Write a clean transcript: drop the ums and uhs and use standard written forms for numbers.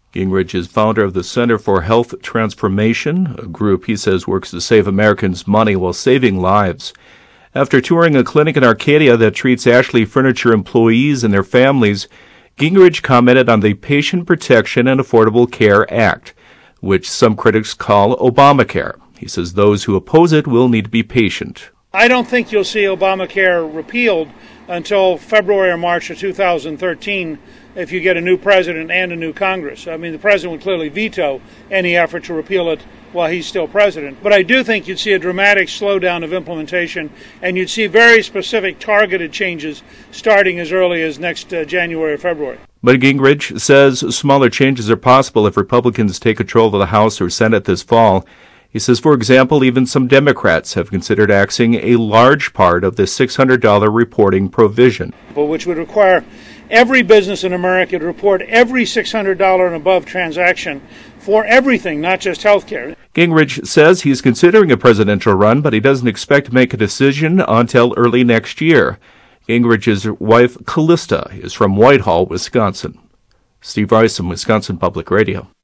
Gingrich is founder of the Center for Health Transformation, a group he says works to save Americans money while saving lives. After touring a clinic in Arcadia that treats Ashley Furniture employees and their families, Gingrich commented on the Patient Protection and Affordable Care Act, which some critics call Obamacare. He says those who oppose it will need to be patient. I don't think you'll see Obamacare repealed until February or March of 2013 if you get a new president and a new Congress. I mean, the president would clearly veto any effort to repeal it while he's still president. But I do think you'd see a dramatic slowdown of implementation, and you'd see very specific targeted changes starting as early as next January or February. But Gingrich says smaller changes are possible if Republicans take control of the House or Senate this fall. He says, for example, even some Democrats have considered axing a large part of the $600 reporting provision, which would require every business in America to report every $600 and above transaction for everything, not just health care. Gingrich says he's considering a presidential run, but he doesn't expect to make a decision until early next year. Gingrich's wife, Callista, is from Whitehall, Wisconsin. Steve Rice, Wisconsin Public Radio.